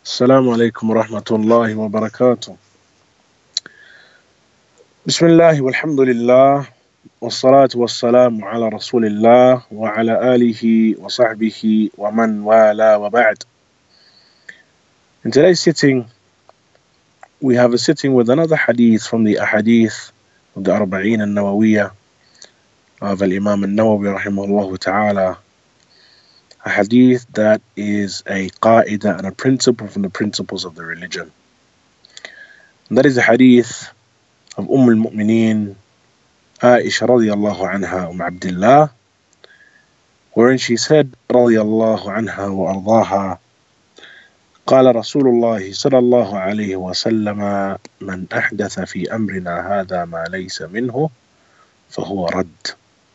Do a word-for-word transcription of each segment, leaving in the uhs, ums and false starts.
السلام عليكم ورحمة الله وبركاته. بسم الله والحمد لله والصلاة والسلام على رسول الله وعلى آله وصحبه ومن والاه وبعد. In today's sitting, we have a sitting with another hadith from the ahadith of the Arba'een al-Nawawiyah of Al-Imam al-Nawawi rahimahullah ta'ala. A hadith that is a qaida and a principle from the principles of the religion. And that is the hadith of Umm al-Mu'mineen Aisha radiyallahu anha Umm Abdullah, wherein she said radiyallahu anha wa ardaha, قال رسول الله صلى الله عليه وسلم من أحدث في أمرنا هذا ما ليس منه فهو رد.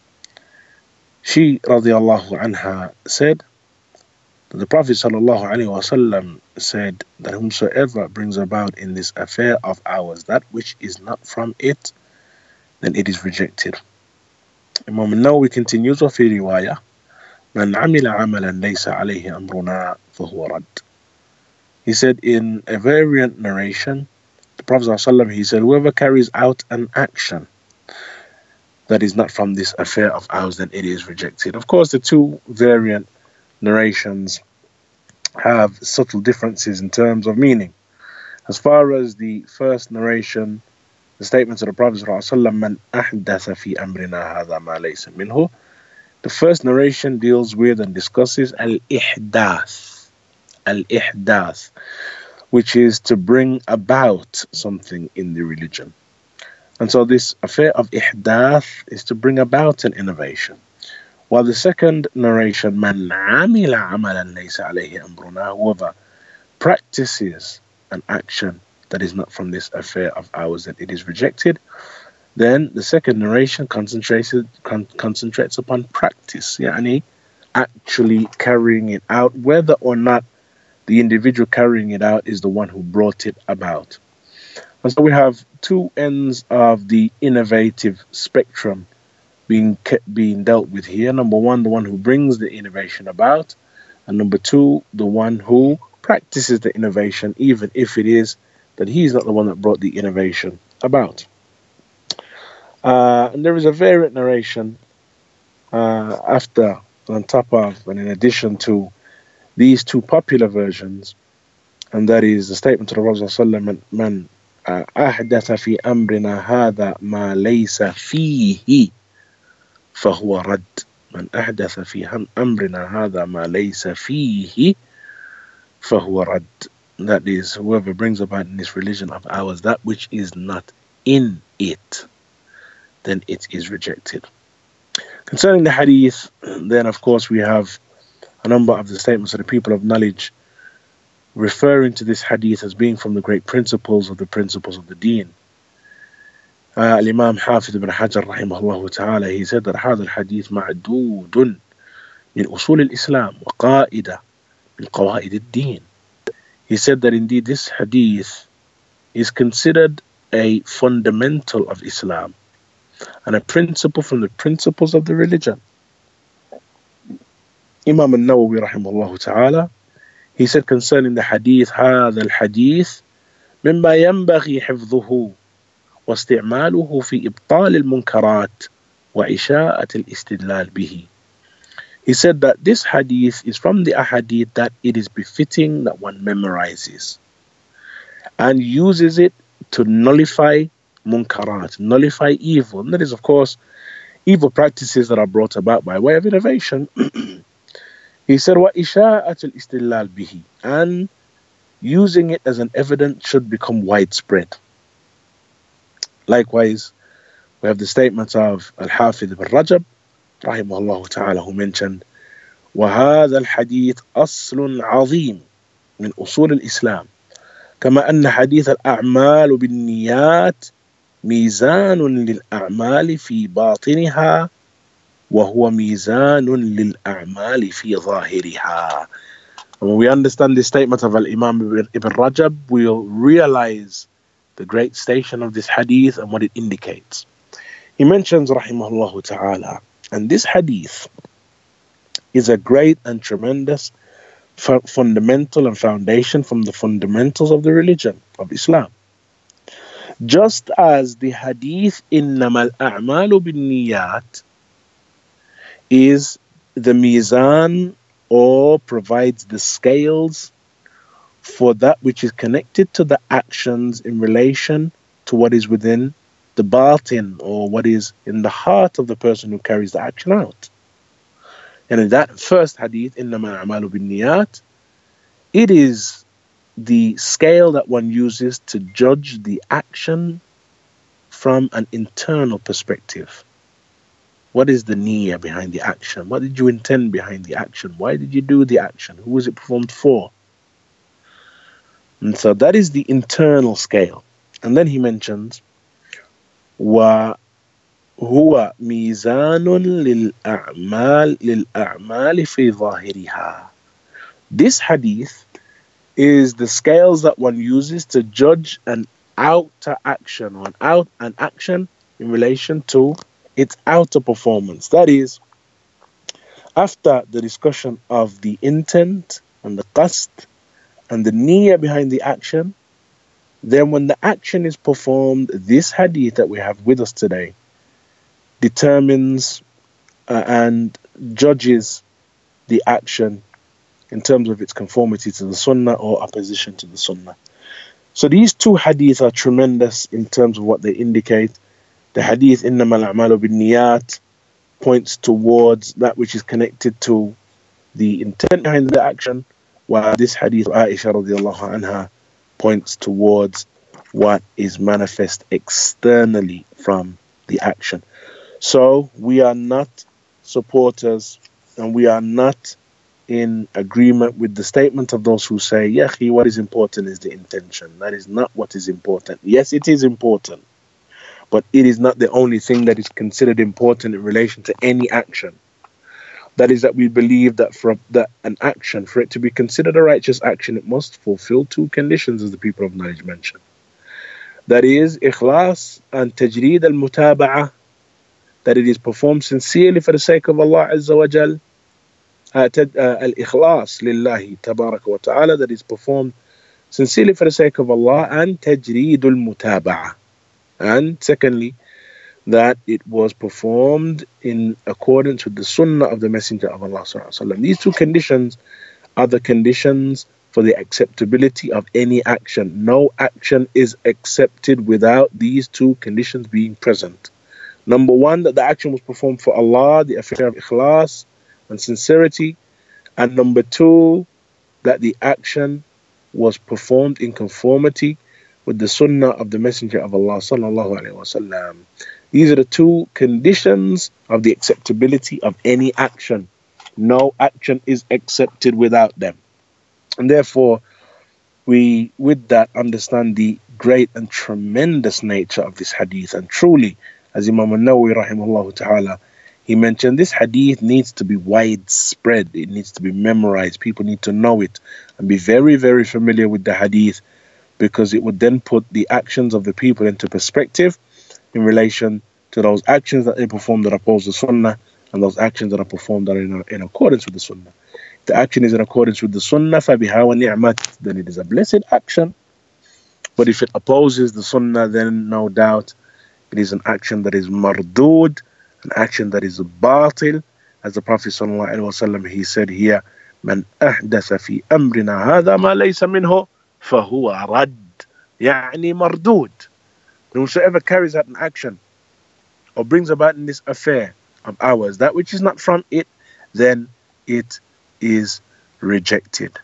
She radiyallahu anha said that the Prophet sallallahu alaihi wasallam said that whomsoever brings about in this affair of ours that which is not from it, then it is rejected. Imam al-Nawawi continues with a riwayah, من عمل عملا ليس عليه أمرنا فهو رد. He said in a variant narration, the Prophet sallallahu alaihi wasallam, he said, whoever carries out an action that is not from this affair of ours, then it is rejected. Of course, the two variant narrations have subtle differences in terms of meaning. As far as the first narration, the statements of the Prophet ﷺ, "Man ahdatha fi amrina hadha ma laysa minhu," the first narration deals with and discusses al-ihdath, al-ihdath, which is to bring about something in the religion. And so this affair of ihdath is to bring about an innovation. While the second narration, man amila amalan laysa alayhi amruna, whoever practices an action that is not from this affair of ours, that it is rejected, then the second narration concentrates con concentrates upon practice, yani actually carrying it out, whether or not the individual carrying it out is the one who brought it about. And so we have two ends of the innovative spectrum being being dealt with here. Number one, the one who brings the innovation about, and number two, the one who practices the innovation, even if it is that he's not the one that brought the innovation about. Uh, and there is a variant narration uh, after, on top of, and in addition to these two popular versions, and that is the statement of the Prophet ﷺ, man أحدث في أمرنا هذا ما ليس فيه فهو رد. من أحدث في أمرنا هذا ما ليس فيه فهو رد. That is, whoever brings about in this religion of ours that which is not in it, then it is rejected. Concerning the hadith, then of course we have a number of the statements of the people of knowledge referring to this hadith as being from the great principles of the principles of the deen. Uh, Al-Imam Hafidh ibn Hajar rahimahullah ta'ala, he said that هذا الحديث معدود من أصول الإسلام وقائدة من قواعد الدين. He said that indeed this hadith is considered a fundamental of Islam and a principle from the principles of the religion. Imam al-Nawawi rahimahullah ta'ala, he said concerning the hadith, هذا الحديث مما ينبغي حفظه واستعماله في إبطال المنكرات وإشاءة الاستدلال به. He said that this hadith is from the ahadith that it is befitting that one memorizes and uses it to nullify munkarat, nullify evil. And that is, of course, evil practices that are brought about by way of innovation. He said, وَإِشَاءَةُ الْإِسْتِدْلَالِ بِهِ, and using it as an evidence should become widespread. Likewise, we have the statements of Al-Hafidh ibn Rajab, rahimahullah ta'ala, who mentioned, وَهَذَا الْحَدِيث أَصْلٌ عَظِيمٌ مِنْ أُصُولِ الْإِسْلَامِ كما أن حديث الأعمال بالنيات ميزان للأعمال في باطنها وهو ميزان للأعمال في ظاهرها. And when we understand this statement of Al-Imam Ibn Rajab, we'll realize the great station of this hadith and what it indicates. He mentions rahimahullah ta'ala, and this hadith is a great and tremendous fundamental and foundation from the fundamentals of the religion of Islam. Just as the hadith إِنَّمَا الْأَعْمَالُ بِالنِّيَّاتِ is the mizan, or provides the scales for that which is connected to the actions in relation to what is within the batin, or what is in the heart of the person who carries the action out. And in that first hadith, إِنَّمَا الْأَعْمَالُ بِالنِّيَّاتِ, it is the scale that one uses to judge the action from an internal perspective. What is the niyyah behind the action? What did you intend behind the action? Why did you do the action? Who was it performed for? And so that is the internal scale. And then he mentions, وَهُوَ مِيزَانٌ لِلْأَعْمَالِ لِلْأَعْمَالِ فِي ظَاهِرِهَا. This hadith is the scales that one uses to judge an outer action, or an out an action in relation to its outer performance. That is, after the discussion of the intent and the qasd and the niyyah behind the action, then when the action is performed, this hadith that we have with us today determines uh, and judges the action in terms of its conformity to the sunnah or opposition to the sunnah. So these two hadiths are tremendous in terms of what they indicate. The hadith إِنَّمَا الْأَعْمَالُ بِالنِّيَّاتِ points towards that which is connected to the intent behind the action, while this hadith Aisha radiallahu anha points towards what is manifest externally from the action. So we are not supporters, and we are not in agreement with the statement of those who say, Yahi, what is important is the intention. That is not what is important. Yes, it is important, but it is not the only thing that is considered important in relation to any action. That is, that we believe that for that an action, for it to be considered a righteous action, it must fulfill two conditions, as the people of knowledge mention. That is, ikhlas and tajreed al-mutaba'ah, that it is performed sincerely for the sake of Allah Azza wa Jal. Uh, uh, al-ikhlas lillahi tabaraka wa ta'ala, that is performed sincerely for the sake of Allah, and tajreed al-mutaba'ah. And secondly, that it was performed in accordance with the sunnah of the Messenger of Allah sallallahu alaihi wasallam. These two conditions are the conditions for the acceptability of any action. No action is accepted without these two conditions being present. Number one, that the action was performed for Allah, the affair of ikhlas and sincerity. And number two, that the action was performed in conformity with the sunnah of the Messenger of Allah sallallahu alaihi wasallam. These are the two conditions of the acceptability of any action. No action is accepted without them. And therefore, we, with that, understand the great and tremendous nature of this hadith. And truly, as Imam al-Nawawi rahimahullah ta'ala, he mentioned, this hadith needs to be widespread. It needs to be memorized. People need to know it and be very, very familiar with the hadith, because it would then put the actions of the people into perspective in relation to those actions that they perform that oppose the sunnah, and those actions that are performed that are in, in accordance with the sunnah. If the action is in accordance with the sunnah, فَبِهَا وَنِعْمَتْ, then it is a blessed action. But if it opposes the sunnah, then no doubt it is an action that is mardud, an action that is batil. As the Prophet sallallahu alaihi wasallam, he said here, مَنْ أَحْدَثَ فِي أَمْرِنَا هَذَا مَا لَيْسَ مِنْهُ فَهُوَ رَدٌّ يعني مردود. Whosoever carries out an action or brings about in this affair of ours that which is not from it, then it is rejected.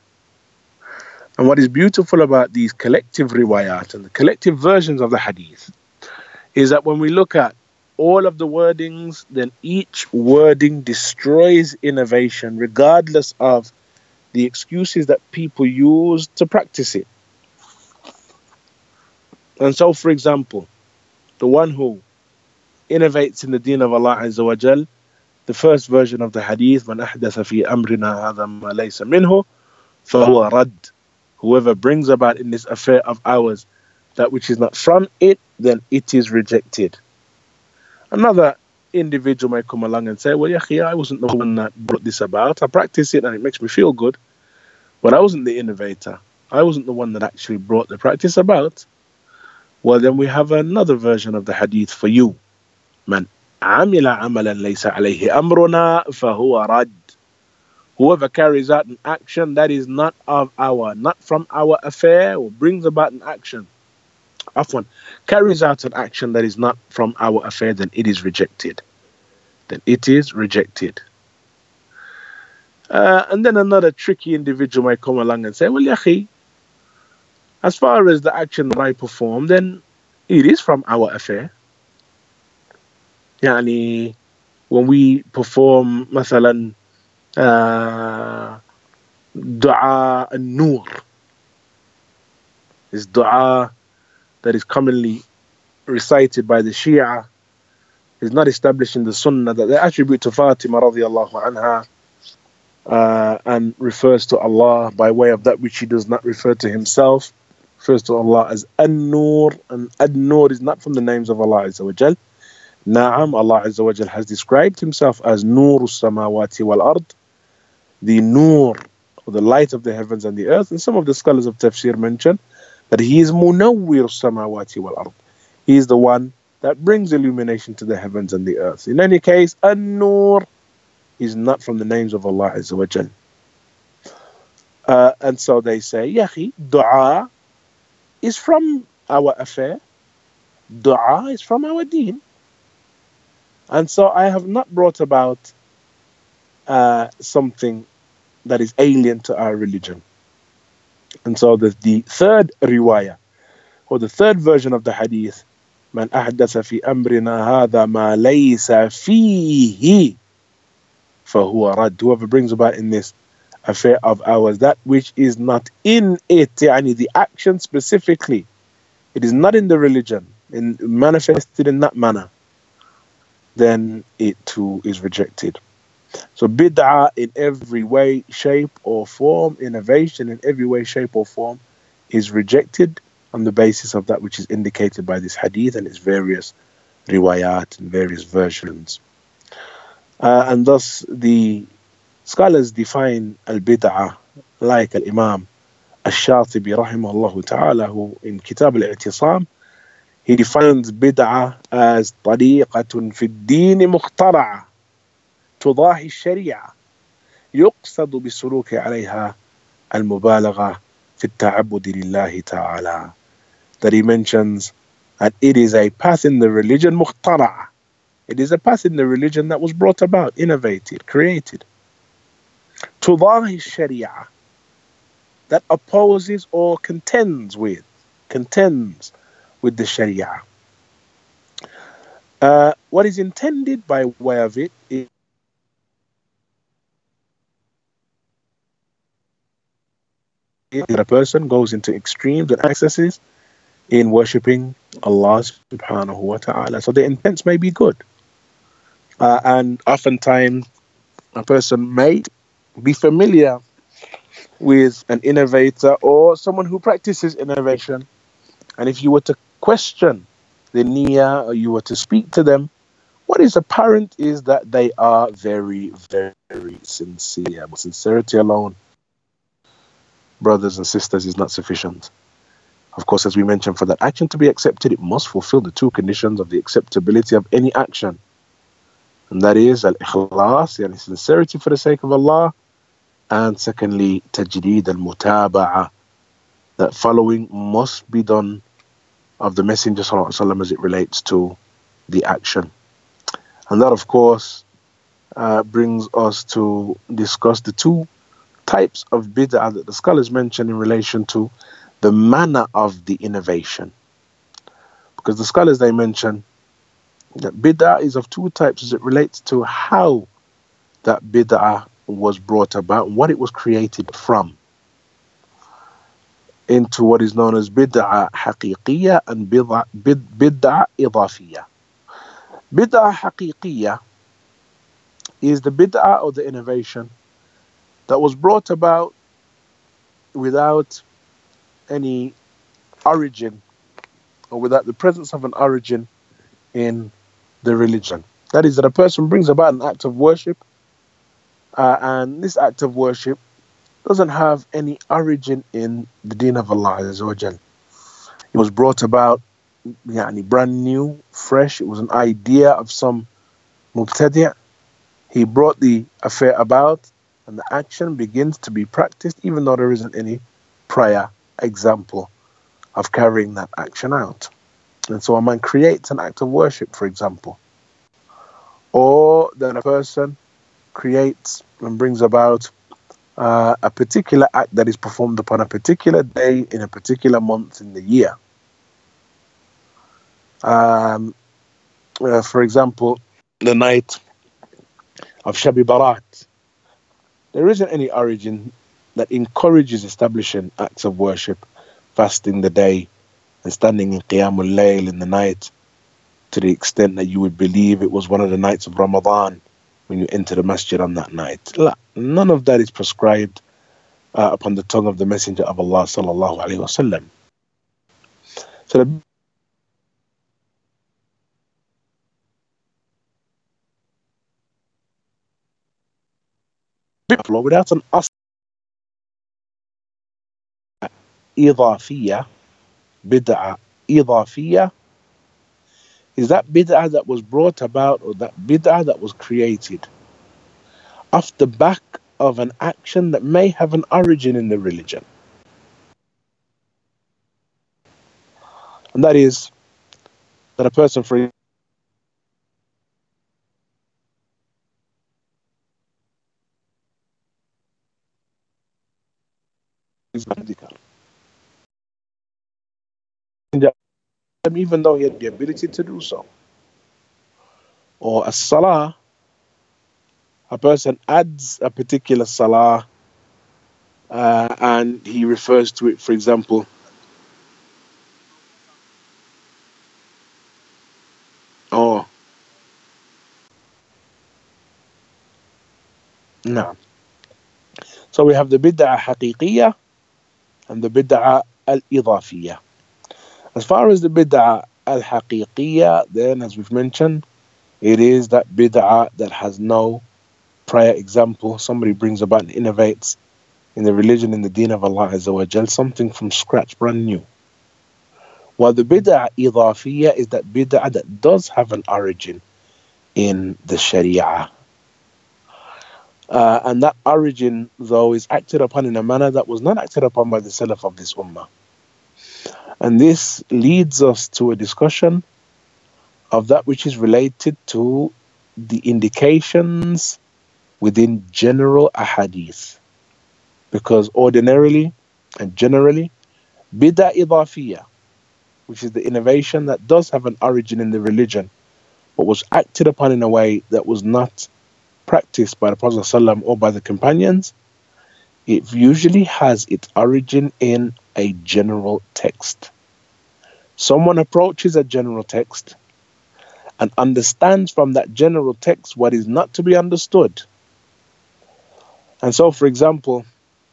And what is beautiful about these collective riwayat and the collective versions of the hadith is that when we look at all of the wordings, then each wording destroys innovation, regardless of the excuses that people use to practice it. And so, for example, the one who innovates in the deen of Allah Azza wa Jal, the first version of the hadith, مَنْ أَحْدَثَ فِي أَمْرِنَا هَذَا مَا لَيْسَ مِنْهُ فَهُوَ رَدٌّ. Whoever brings about in this affair of ours that which is not from it, then it is rejected. Another individual may come along and say, well, yeah, I wasn't the one that brought this about. I practice it and it makes me feel good. but I wasn't the innovator. I wasn't the one that actually brought the practice about. Well, then we have another version of the hadith for you. Man amila amalan laysa alayhi amruna fahuwa rad. Whoever carries out an action that is not of our, not from our affair, or brings about an action, afwan, carries out an action that is not from our affair, then it is rejected. Then it is rejected. Uh, and then another tricky individual might come along and say, well, yahi, as far as the action that I perform, then it is from our affair. Yani, when we perform, مثلا, uh, dua an-nur, is dua that is commonly recited by the Shia, is not established in the Sunnah, that they attribute to Fatima radiallahu anha, uh, and refers to Allah by way of that which he does not refer to himself, refers to Allah as An-Nur, and An-Nur is not from the names of Allah Azza wa Jal. Na'am, Allah Azza wa Jal has described himself as Nuru samawati wal ard, the Nur, or the light of the heavens and the earth, and some of the scholars of tafsir mention that he is Munawwir samawati wal ard. He is the one that brings illumination to the heavens and the earth. In any case, An-Nur is not from the names of Allah Azza wa Jal. Uh, and so they say, Yahi, dua is from our affair. Dua is from our deen. And so I have not brought about uh, something that is alien to our religion. And so the, the third riwayah, or the third version of the hadith, Man ahdasa fi amrina hadha ma laysa fihi fahuwa rad. Whoever brings about in this affair of ours that which is not in it, yani the action specifically, it is not in the religion, in manifested in that manner, then it too is rejected. So bid'ah in every way, shape or form, innovation in every way, shape or form, is rejected on the basis of that which is indicated by this hadith and its various riwayat and various versions. Uh, and thus the scholars define al-bid'ah like al-Imam al-Shatibi rahimahullah ta'ala, who in Kitab al-I'tisam, he defines bid'ah as طريقة في الدين مخترعة تضاهي الشريعة يقصد بالسلوك عليها المبالغة في التعبد لله تعالى. That he mentions that it is a path in the religion مخترعة. It is a path in the religion that was brought about, innovated, created. تضاهي الشريعة, that opposes or contends with, contends with the Sharia. Uh, what is intended by way of it is that a person goes into extremes and excesses in worshipping Allah subhanahu wa ta'ala. So the intents may be good. Uh, and oftentimes a person may be familiar with an innovator or someone who practices innovation. And if you were to question the niyyah, or you were to speak to them, what is apparent is that they are very, very sincere. But sincerity alone, brothers and sisters, is not sufficient. Of course, as we mentioned, for that action to be accepted, it must fulfill the two conditions of the acceptability of any action. And that is al-ikhlas, yani sincerity for the sake of Allah, and secondly, tajdeed al-mutaba'ah, that following must be done of the Messenger sallallahu alaihi wasallam as it relates to the action. And that, of course, uh, brings us to discuss the two types of bid'ah that the scholars mention in relation to the manner of the innovation. Because the scholars, they mention that bid'ah is of two types as it relates to how that bid'ah was brought about, what it was created from, into what is known as bid'ah haqiqiyya and bid'ah, bid, bid'ah idafiyya. Bid'ah haqiqiyya is the bid'ah or the innovation that was brought about without any origin, or without the presence of an origin in the religion. That is, that a person brings about an act of worship, uh, and this act of worship doesn't have any origin in the deen of Allah Azza wa Jal. It was brought about yani, brand new, fresh. It was an idea of some mubtadi'. He brought the affair about, and the action begins to be practiced even though there isn't any prior example of carrying that action out. And so a man creates an act of worship, for example, or that a person creates and brings about uh, a particular act that is performed upon a particular day in a particular month in the year. Um, uh, for example, the night of Shabi Barat. There isn't any origin that encourages establishing acts of worship, fasting the day and standing in Qiyamul Layl in the night to the extent that you would believe it was one of the nights of Ramadan when you enter the masjid on that night. None of that is prescribed uh, upon the tongue of the Messenger of Allah sallallahu alaihi wasallam. So the without an asl idafiyya, bid'ah idafiyya, is that bid'ah that was brought about, or that bid'ah that was created off the back of an action that may have an origin in the religion. And that is that a person, for example, even though he had the ability to do so. Or a salah, a person adds a particular salah uh, and he refers to it, for example, oh, no. So we have the bid'ah haqiqiyya and the bid'ah al-idafiyya. As far as the bid'ah al-haqiqiyya, then as we've mentioned, it is that bid'ah that has no prior example. Somebody brings about and innovates in the religion, in the deen of Allah Azza wa Jal, something from scratch, brand new. While the bid'ah idafiyya is that bid'ah that does have an origin in the Sharia. Uh, and that origin, though, is acted upon in a manner that was not acted upon by the Salaf of this ummah. And this leads us to a discussion of that which is related to the indications within general ahadith. Because ordinarily and generally, bid'ah idafiyya, which is the innovation that does have an origin in the religion, but was acted upon in a way that was not practiced by the Prophet ﷺ or by the companions, it usually has its origin in a general text. Someone approaches a general text and understands from that general text what is not to be understood. And so, for example,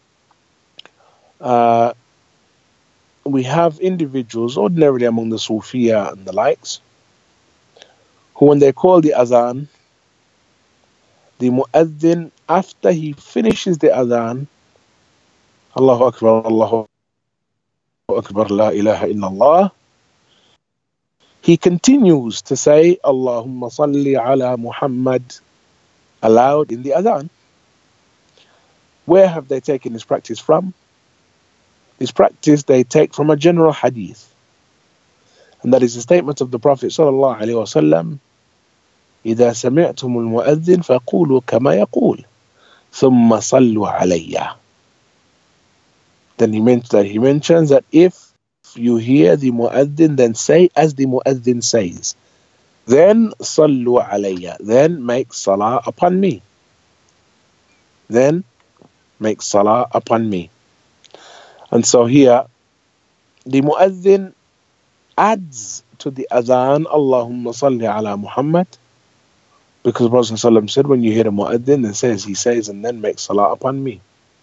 uh, we have individuals, ordinarily among the Sufiya and the likes, who when they call the adhan, the mu'adhin, after he finishes the adhan, Allahu Akbar, Allahu Akbar, La ilaha illallah, he continues to say, Allahumma salli ala Muhammad, aloud in the adhan. Where have they taken this practice from? This practice they take from a general hadith. And that is the statement of the Prophet sallallahu alaihi wasallam, إذا سمعتم المؤذن فقولوا كما يقول ثم صلوا علي. Then he meant that he mentions that if you hear the mu'adhin, then say as the mu'adhin says. Then صلوا علي. Then make salah upon me. Then make salah upon me. And so here, the mu'adhin adds to the adhan, Allahumma salli ala Muhammad, because the Prophet ﷺ said, when you hear the mu'adhin, then say as he says, and then make salah upon me.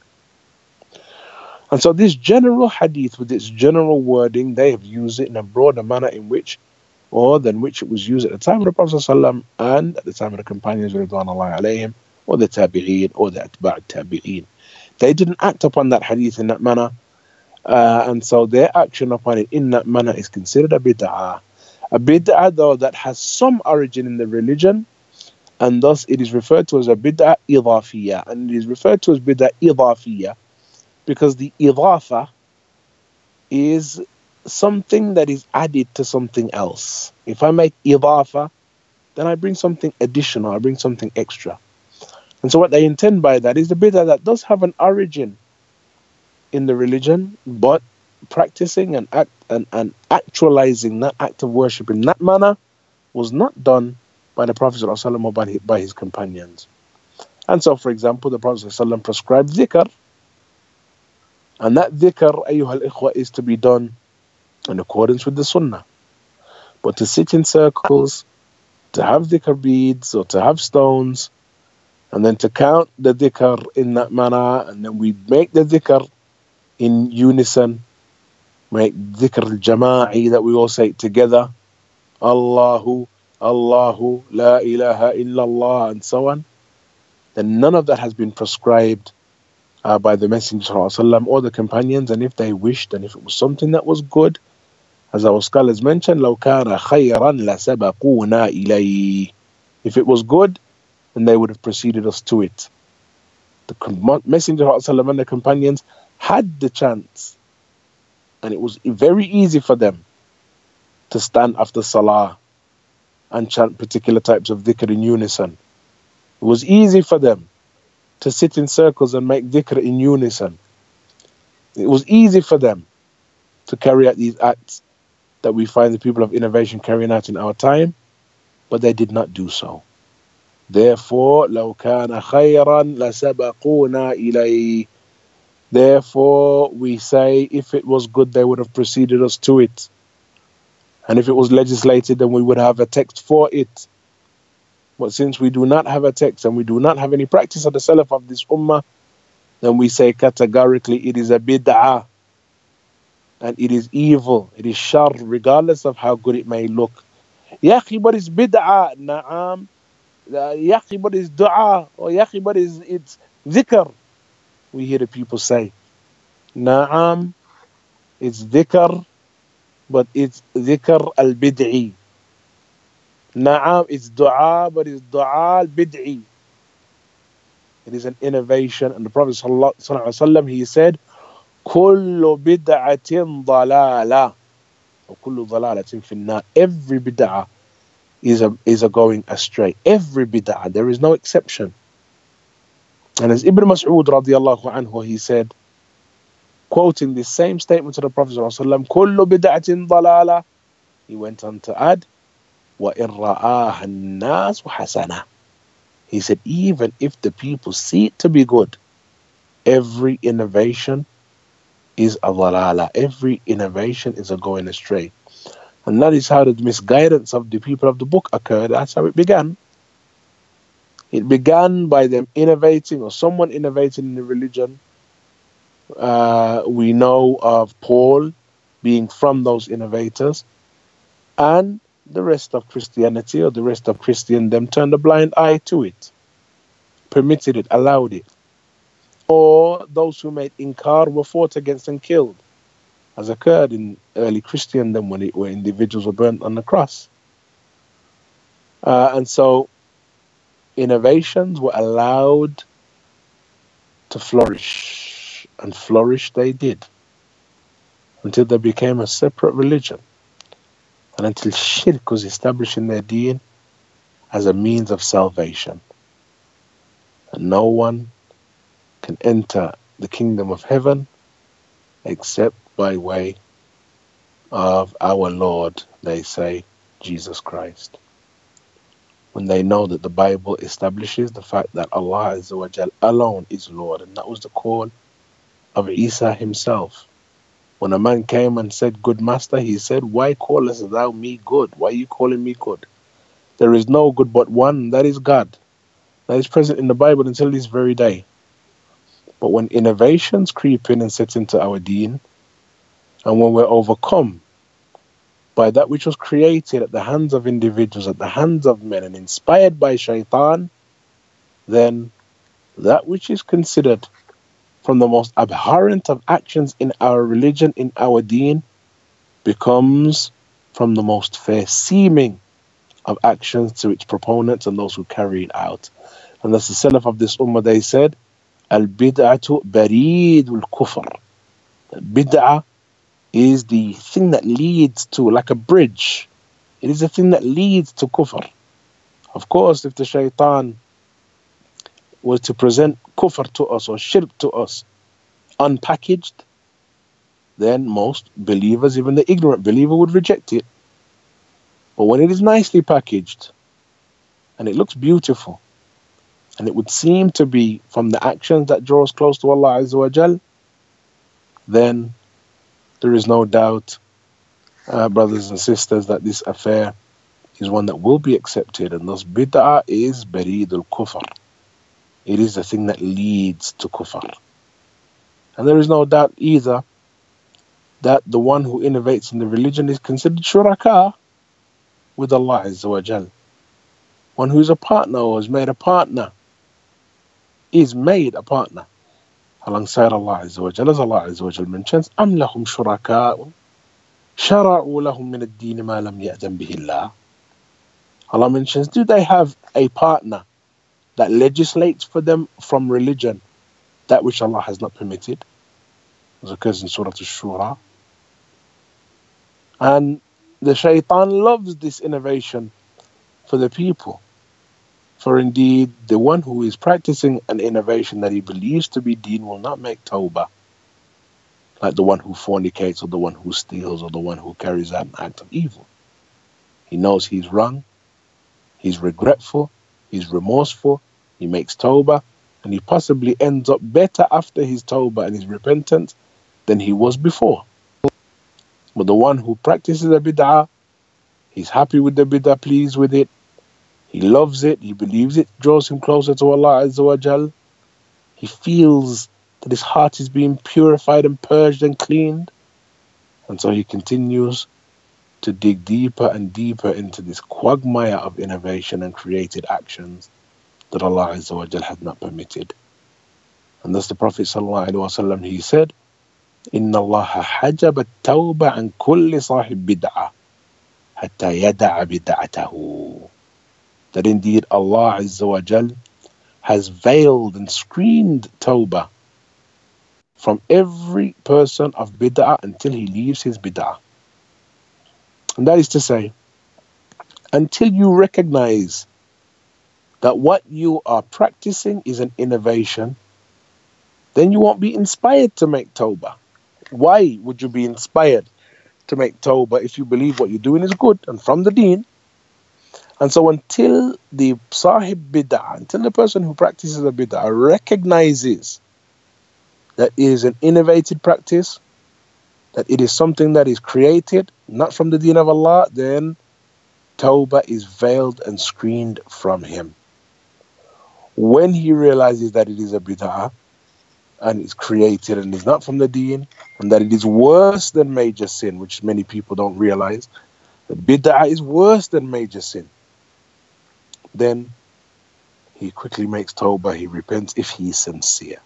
And so this general hadith, with its general wording, they have used it in a broader manner in which, or than which it was used at the time of the Prophet ﷺ and at the time of the companions, ridwanullahi alayhim, or the tabi'een, or the atba' tabi'een. They didn't act upon that hadith in that manner. Uh, and so their action upon it in that manner is considered a bid'ah. A bid'ah, though, that has some origin in the religion, and thus it is referred to as a bid'ah idafiyya. And it is referred to as bid'ah idafiyya because the idafa is something that is added to something else. If I make idafa, then I bring something additional, I bring something extra. And so what they intend by that is the bid'ah that does have an origin in the religion, but practicing and act and, and actualizing that act of worship in that manner was not done by the Prophet ﷺ or by his, by his companions. And so, for example, the Prophet ﷺ prescribed dhikr, and that dhikr, ayyuhal ikhwa, is to be done in accordance with the sunnah. But to sit in circles, to have dhikr beads or to have stones, and then to count the dhikr in that manner, and then we make the dhikr in unison, make dhikr al-jama'i, that we all say it together, Allahu, Allahu, La ilaha illallah, and so on, then none of that has been prescribed uh, by the Messenger ﷺ or the companions. And if they wished, and if it was something that was good, as our scholars mentioned, لَوْ كَانَ خَيْرًا لَسَبَقُونَا إِلَيْهِ, if it was good, then they would have preceded us to it. The Messenger ﷺ and the companions had the chance, and it was very easy for them to stand after salah and chant particular types of dhikr in unison. It was easy for them to sit in circles and make dhikr in unison. It was easy for them to carry out these acts that we find the people of innovation carrying out in our time, but they did not do so. Therefore, لَوْ كَانَ خَيْرًا لَسَبَقُونَا إِلَيْهِ. Therefore, we say, if it was good, they would have preceded us to it. And if it was legislated, then we would have a text for it. But since we do not have a text and we do not have any practice of the Salaf of this ummah, then we say categorically it is a bid'ah. And it is evil, it is shar, regardless of how good it may look. Yaqi, but it's bid'ah, na'am. Yaqi, but it's dua. Or yaqi, but it's, it's dhikr. We hear the people say, na'am, it's dhikr, but it's dhikr al-bid'i. Na'am, it's dua, but it's dua al-bid'i. It is an innovation. And the Prophet sallallahu alaihi wasallam, he said, kullu bid'atin dalala, or kullu dalalatin fi an-nar. Every bid'ah is a is a going astray. Every bid'ah, there is no exception. And as Ibn Mas'ud radiallahu anhu, he said, quoting this same statement to the Prophet ﷺ, kullu bid'atin dalala, he went on to add, wa in ra'aha an-nas hasana. He said, even if the people see it to be good, every innovation is a dalala. Every innovation is a going astray. And that is how the misguidance of the people of the book occurred. That's how it began. It began by them innovating, or someone innovating in the religion. Uh, we know of Paul being from those innovators, and the rest of Christianity, or the rest of Christendom, turned a blind eye to it, permitted it, allowed it. Or those who made inkar were fought against and killed, as occurred in early Christendom when it, where individuals were burnt on the cross. Uh, and so innovations were allowed to flourish, and flourish they did, until they became a separate religion, and until shirk was established in their deen as a means of salvation. And no one can enter the kingdom of heaven except by way of our Lord, they say, Jesus Christ. When they know that the Bible establishes the fact that Allah Azza wa Jal alone is Lord, and that was the call of Isa himself. When a man came and said, good master, he said, why callest thou me good? Why are you calling me good? There is no good but one, that is God. That is present in the Bible until this very day. But when innovations creep in and set into our deen, and when we're overcome by that which was created at the hands of individuals, at the hands of men, and inspired by shaitan, then that which is considered from the most abhorrent of actions in our religion, in our deen, becomes from the most fair-seeming of actions to its proponents and those who carry it out. And that's the Salaf of this ummah, they said, Al-bid'atu baridul kufr. Bid'ah is the thing that leads to, like a bridge. It is the thing that leads to kufr. Of course, if the shaitan was to present kufr to us or shirk to us unpackaged, then most believers, even the ignorant believer, would reject it. But when it is nicely packaged and it looks beautiful and it would seem to be from the actions that draw us close to Allah Azza wa Jal, then there is no doubt, uh, brothers and sisters, that this affair is one that will be accepted. And thus bid'ah is baridul kufr. It is the thing that leads to kufr. And there is no doubt either that the one who innovates in the religion is considered shuraka with Allah Azza wa Jal. One who is a partner or is made a partner is made a partner alongside Allah Azza wa Jal. As Allah Azza wa Jal mentions, أَمْ لَهُمْ شُرَكَاءٌ شَرَعُوا لَهُم مِّنَ الدِّينِ مَا لَمْ يَأْذَن بِهِ اللَّهُ. Allah mentions, do they have a partner that legislates for them from religion that which Allah has not permitted? As occurs in Surah Ash-Shura. And the shaitan loves this innovation for the people. For indeed, the one who is practicing an innovation that he believes to be deen will not make tawbah, like the one who fornicates or the one who steals or the one who carries out an act of evil. He knows he's wrong, he's regretful, he's remorseful, he makes tawbah, and he possibly ends up better after his tawbah and his repentance than he was before. But the one who practices a bid'ah, he's happy with the bid'ah, pleased with it, he loves it, he believes it draws him closer to Allah Azza wa Jal. He feels that his heart is being purified and purged and cleaned. And so he continues to dig deeper and deeper into this quagmire of innovation and created actions that Allah Azza wa Jal had not permitted. And thus the Prophet Sallallahu Alaihi Wasallam, he said, إِنَّ اللَّهَ حَجَبَ التَّوْبَ عَنْ كُلِّ صَاحِبْ بِدْعَةٍ حَتَّى يَدَعَ بِدْعَتَهُ. That indeed Allah Azza wa Jal has veiled and screened tawbah from every person of bid'ah until he leaves his bid'ah. And that is to say, until you recognize that what you are practicing is an innovation, then you won't be inspired to make tawbah. Why would you be inspired to make tawbah if you believe what you're doing is good and from the deen? And so until the sahib bid'ah, until the person who practices a bid'ah recognizes that it is an innovated practice, that it is something that is created, not from the deen of Allah, then tawbah is veiled and screened from him. When he realizes that it is a bid'ah, and it's created and is not from the deen, and that it is worse than major sin, which many people don't realize, that bid'ah is worse than major sin, then he quickly makes tawbah, he repents if he is sincere.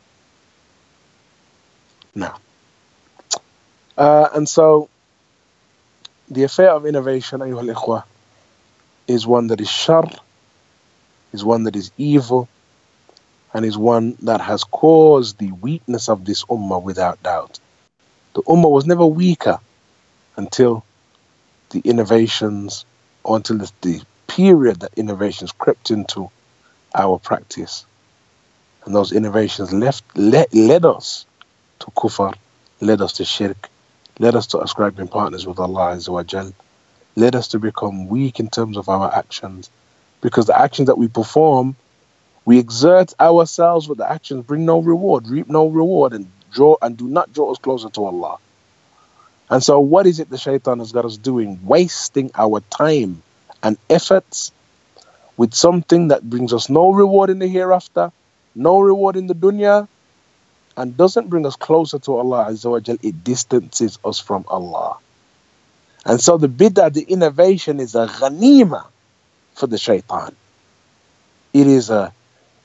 Now, uh, and so the affair of innovation, ayyuha al-ikhwah, is one that is shar, is one that is evil, and is one that has caused the weakness of this ummah without doubt. The ummah was never weaker until the innovations, or until the, the period that innovations crept into our practice. And those innovations left led, led us to kufr, led us to shirk, led us to ascribing partners with Allah Azza wa Jal, led us to become weak in terms of our actions, because the actions that we perform, we exert ourselves, but the actions bring no reward, reap no reward, and draw and do not draw us closer to Allah. And so what is it the shaitan has got us doing? Wasting our time and efforts with something that brings us no reward in the hereafter, no reward in the dunya, and doesn't bring us closer to Allah Azza wa Jal. It distances us from Allah. And so the bid'ah, the innovation, is a ghanima for the shaitan. It is a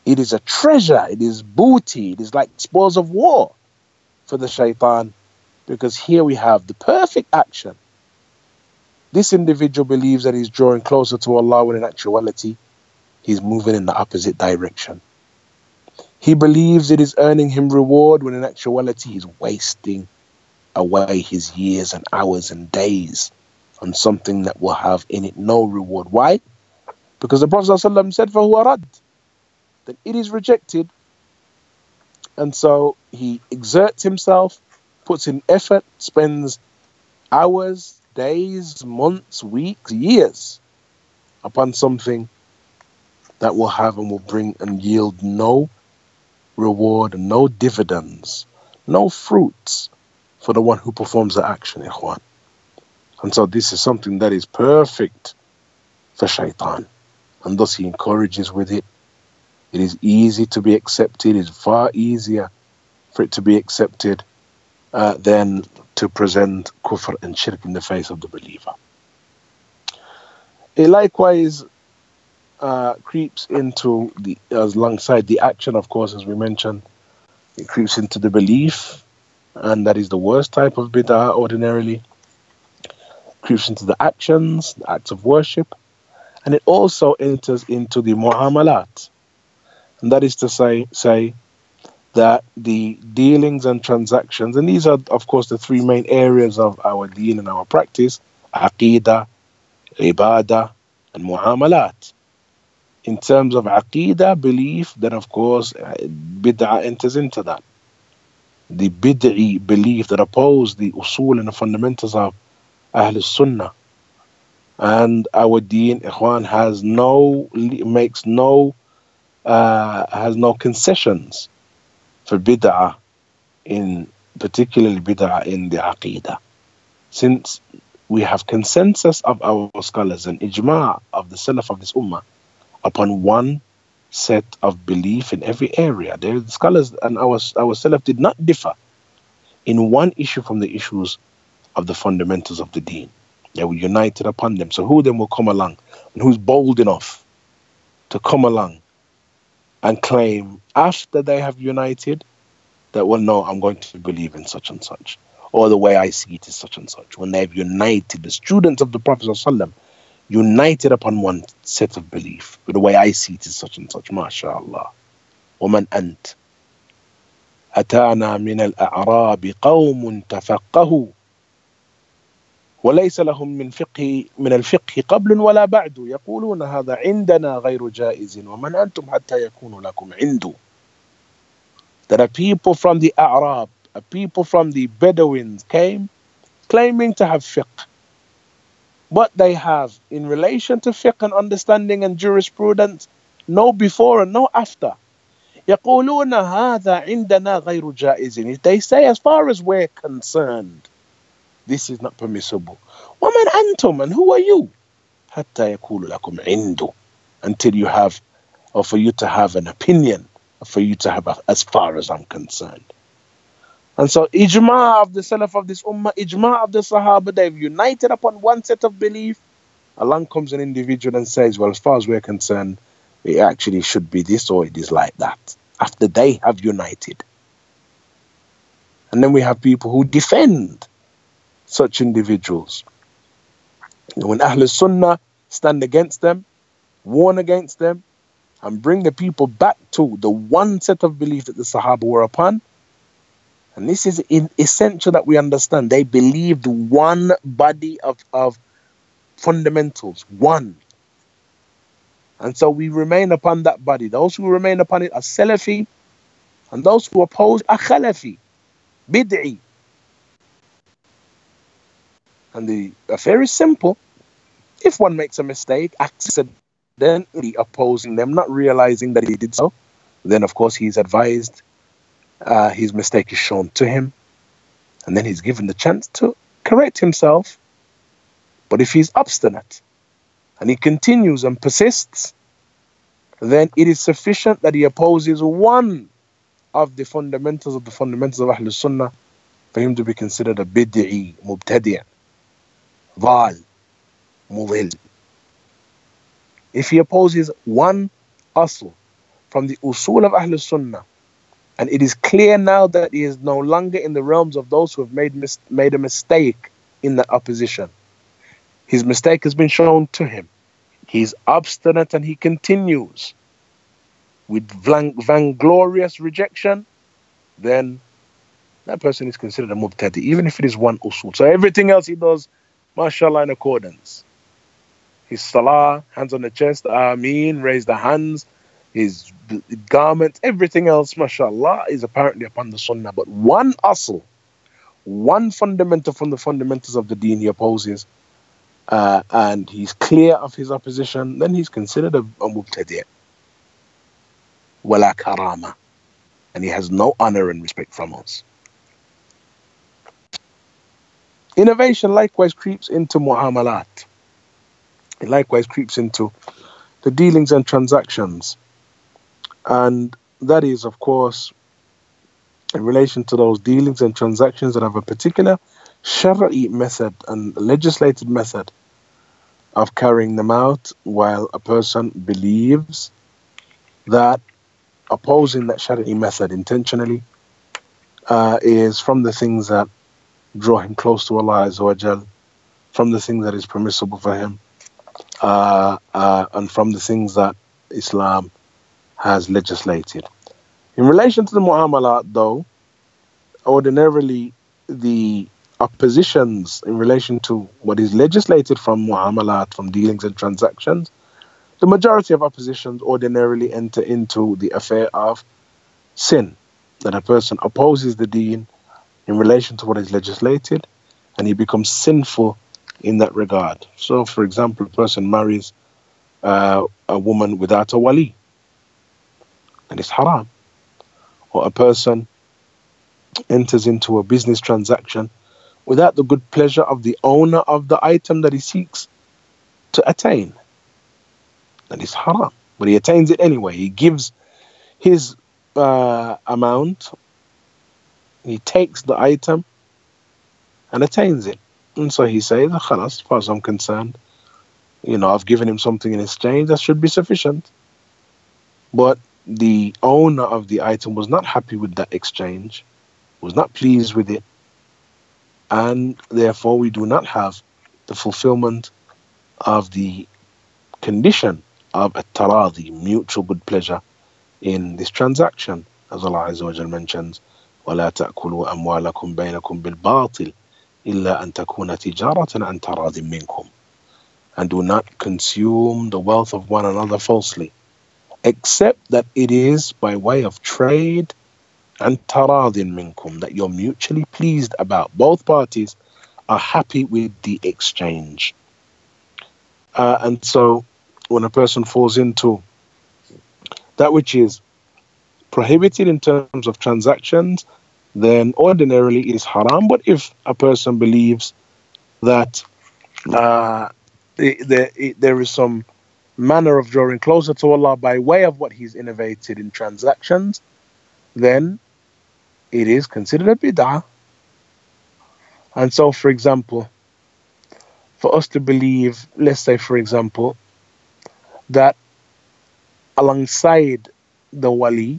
It is a treasure, it is booty, it is like spoils of war for the shaitan, because here we have the perfect action. This individual believes that he's drawing closer to Allah when in actuality he's moving in the opposite direction. He believes it is earning him reward when in actuality he's wasting away his years and hours and days on something that will have in it no reward. Why? Because the Prophet ﷺ said, فَهُوَ رَدٌّ, that it is rejected. And so he exerts himself, puts in effort, spends hours, days, months, weeks, years upon something that will have and will bring and yield no reward and no dividends, no fruits for the one who performs the action, ikhwan. And so this is something that is perfect for shaitan, and thus he encourages with it. It is easy to be accepted. It is far easier for it to be accepted uh, than to present kufr and shirk in the face of the believer. It likewise uh, creeps into the, alongside the action, of course, as we mentioned, it creeps into the belief, and that is the worst type of bid'ah ordinarily. It creeps into the actions, the acts of worship, and it also enters into the mu'amalat. And that is to say, say that the dealings and transactions, and these are, of course, the three main areas of our deen and our practice, aqidah, ibadah, and mu'amalat. In terms of aqidah, belief, then of course, bid'ah enters into that. The bid'i belief that oppose the usul and the fundamentals of Ahl Sunnah. And our deen, ikhwan, has no, makes no Uh, has no concessions for bid'ah, in particularly bid'ah in the aqidah, since we have consensus of our scholars and ijma' of the salaf of this ummah upon one set of belief in every area. The scholars and our our salaf did not differ in one issue from the issues of the fundamentals of the deen. They were united upon them. So who then will come along, and who's bold enough to come along and claim after they have united that, well, no, I'm going to believe in such and such, or the way I see it is such and such. When they've united, the students of the Prophet ﷺ united upon one set of belief, but the way I see it is such and such, mashallah. وَمَنْ أَنْتَ أَتَانَا مِنَ الْأَعْرَابِ قَوْمٌ تَفَقَّهُوا وليس لهم من فقه من الفقه قبل ولا بعد يقولون هذا عندنا غير جائز ومن أنتم حتى يكون لكم عنده. That a people from the A'rab, a people from the Bedouins came claiming to have fiqh, but they have in relation to fiqh and understanding and jurisprudence no before and no after. يقولون هذا عندنا غير جائز. They say, as far as we're concerned, this is not permissible. وَمَنْ أَنْتُمْ, and who are you? حَتَّى يَكُولُ لَكُمْ عِنْدُ, until you have, or for you to have an opinion, or for you to have a, as far as I'm concerned. And so ijma' of the salaf of this ummah, ijma' of the sahaba, they've united upon one set of belief. Along comes an individual and says, well, as far as we're concerned, it actually should be this or it is like that, after they have united. And then we have people who defend such individuals. When Ahl Sunnah stand against them, warn against them, and bring the people back to the one set of belief that the Sahaba were upon. And this is in essential that we understand. They believed one body of, of fundamentals, one. And so we remain upon that body. Those who remain upon it are Salafi, and those who oppose are Khalafi, Bid'i. And the affair is simple. If one makes a mistake, accidentally opposing them, not realizing that he did so, then of course he's advised, uh, his mistake is shown to him, and then he's given the chance to correct himself. But if he's obstinate and he continues and persists, then it is sufficient that he opposes one of the fundamentals of the fundamentals of Ahl Sunnah for him to be considered a bid'i, mubtadi', Val, mudil. If he opposes one asl from the usul of Ahlul Sunnah, and it is clear now that he is no longer in the realms of those who have made mis- made a mistake in that opposition. His mistake has been shown to him. He's obstinate and he continues with van- vainglorious rejection, then that person is considered a mubtadi, even if it is one usul. So everything else he does, mashallah, in accordance. His salah, hands on the chest, ameen, raise the hands, his garments, everything else, mashallah, is apparently upon the sunnah. But one asl, one fundamental from the fundamentals of the deen he opposes, uh, and he's clear of his opposition, then he's considered a, a mubtadi'. Wala karama. And he has no honor and respect from us. Innovation likewise creeps into mu'amalat. It likewise creeps into the dealings and transactions. And that is, of course, in relation to those dealings and transactions that have a particular shari'i method and legislated method of carrying them out, while a person believes that opposing that shari'i method intentionally uh, is from the things that draw him close to Allah Azza wa Jal, from the things that is permissible for him, uh, uh, and from the things that Islam has legislated. In relation to the mu'amalat, though, ordinarily the oppositions in relation to what is legislated from mu'amalat, from dealings and transactions, the majority of oppositions ordinarily enter into the affair of sin, that a person opposes the deen in relation to what is legislated, and he becomes sinful in that regard. So, for example, a person marries uh, a woman without a wali, and it's haram. Or a person enters into a business transaction without the good pleasure of the owner of the item that he seeks to attain, that is haram. But he attains it anyway. He gives his uh, amount, he takes the item and attains it. And so he says, khalas, as far as I'm concerned, you know, I've given him something in exchange, that should be sufficient. But the owner of the item was not happy with that exchange, was not pleased with it, and therefore we do not have the fulfillment of the condition of a taradi, mutual good pleasure, in this transaction, as Allah Azza wa Jal mentions, وَلَا تَأْكُلُوا أَمْوَالَكُمْ بَيْنَكُمْ بِالْبَاطِلِ إِلَّا أَن تَكُونَ تِجَارَةً عَنْ تَرَاضٍ مِّنْكُمْ. And do not consume the wealth of one another falsely, except that it is by way of trade and taradin minkum, that you're mutually pleased about. Both parties are happy with the exchange. Uh, and so when a person falls into that which is prohibited in terms of transactions, then ordinarily it is haram. But if a person believes that uh, there, there is some manner of drawing closer to Allah by way of what he's innovated in transactions, then it is considered a bid'ah. And so, for example, for us to believe, let's say, for example, that alongside the wali,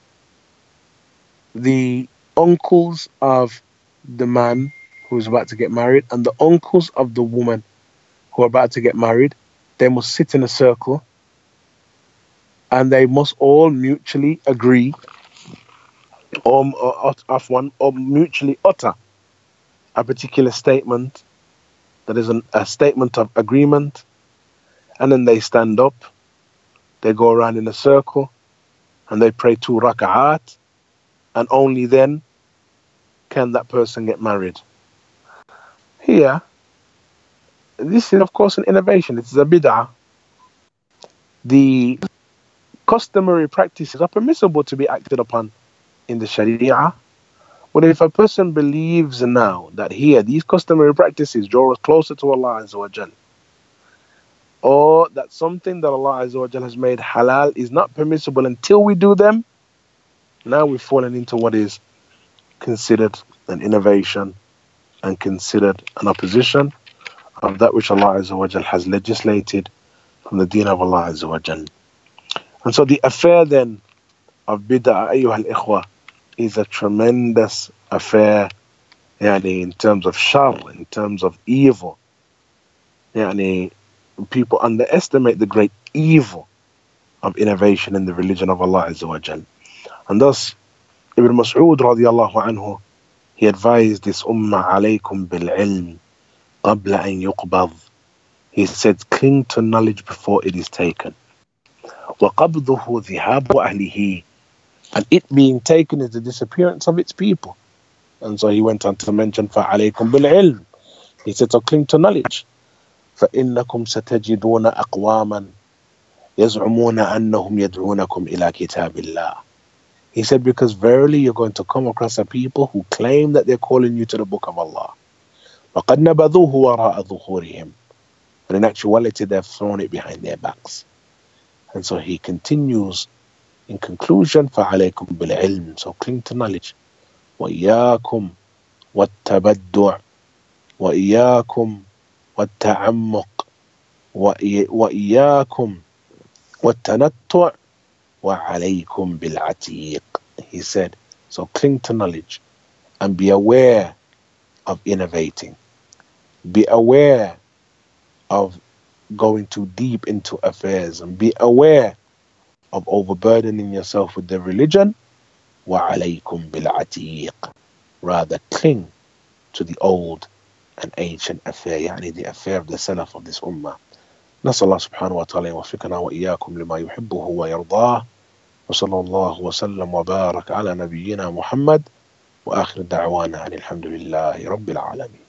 the uncles of the man who is about to get married and the uncles of the woman who are about to get married, they must sit in a circle and they must all mutually agree or, or, or, one, or mutually utter a particular statement that is an, a statement of agreement, and then they stand up, they go around in a circle and they pray two raka'at, and only then can that person get married. Here, this is of course an innovation. It is a bid'ah. The customary practices are permissible to be acted upon in the Sharia, but if a person believes now that here these customary practices draw us closer to Allah Azza wa Jal, or that something that Allah Azza wa Jal has made halal is not permissible until we do them, now we've fallen into what is considered an innovation and considered an opposition of that which Allah Azza wa Jal has legislated from the deen of Allah Azza wa Jal. And so the affair then of bid'ah, ayyuha al-ikhwa, is a tremendous affair, yani, in terms of shar, in terms of evil. Yani, people underestimate the great evil of innovation in the religion of Allah Azza wa Jal. And thus, Ibn Mas'ud radiallahu anhu, he advised this ummah, alaykum bil-ilm qabla an yuqbad. He said, cling to knowledge before it is taken. وَقَبْضُهُ ذِهَابُ أَهْلِهِ. And it being taken is the disappearance of its people. And so he went on to mention, فَعَلَيْكُمْ بِالْعِلْمِ. He said, so cling to knowledge. فَإِنَّكُمْ سَتَجِدُونَ أَقْوَامًا يَزْعُمُونَ أَنَّهُمْ يَدْعُونَكُمْ إِلَى كِتَابِ اللَّهِ. He said, because verily you're going to come across a people who claim that they're calling you to the book of Allah. وَقَدْ نَبَذُوهُ وَرَاءَ ظُهُورِهِمْ. But in actuality, they've thrown it behind their backs. And so he continues in conclusion, فَعَلَيْكُمْ بِالْعِلْمِ. So cling to knowledge. وَإِيَّاكُمْ وَالتَّبَدُّعِ وَإِيَّاكُمْ وَالتَّعَمُّقِ وَإِيَّاكُمْ وَالتَّنَطُّعِ وَعَلَيْكُمْ بِالْعَتِيقِ. He said, so cling to knowledge and be aware of innovating. Be aware of going too deep into affairs, and be aware of overburdening yourself with the religion. وَعَلَيْكُمْ بِالْعَتِيقِ. Rather cling to the old and ancient affair, يعني the affair of the salaf of this ummah. نسأل الله سبحانه وتعالى يوفقنا وإياكم لما يحبه ويرضاه وصلى الله وسلم وبارك على نبينا محمد وآخر دعوانا أن الحمد لله رب العالمين.